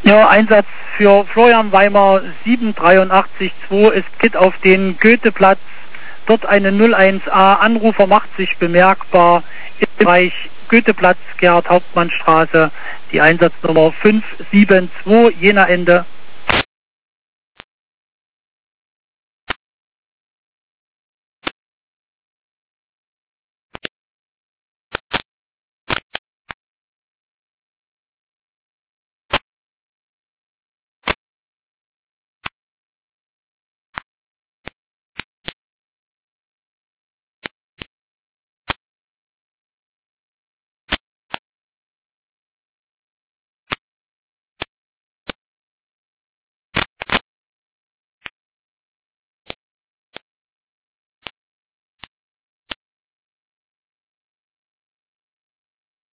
Ja, Einsatz für Florian Weimer 7882 ist Kit auf den Goetheplatz. Dort eine 01A. Anrufer macht sich bemerkbar im Bereich Goetheplatz, Gerhard-Hauptmann-Straße. Die Einsatznummer 572, Jena Ende.